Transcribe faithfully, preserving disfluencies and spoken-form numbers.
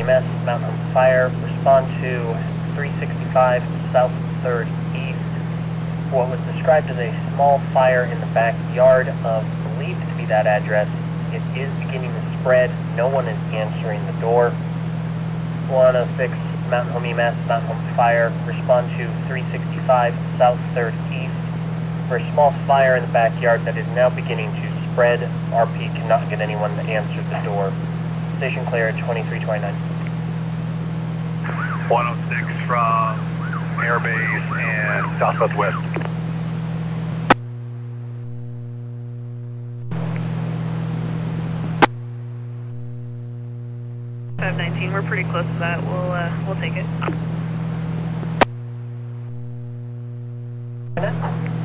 M S, Mountain Home Fire. Respond to three sixty-five South third East. What was described as a small fire in the backyard of believed to be that address. It is beginning to spread. No one is answering the door. one oh six Mountain Home E M S, Mountain Home Fire. Respond to three sixty-five South third East for a small fire in the backyard that is now beginning to spread. R P cannot get anyone to answer the door. Station clear at twenty-three twenty-nine. one oh six from Airbase and south southwest. five nineteen, we're pretty close to that. We'll uh, we'll take it.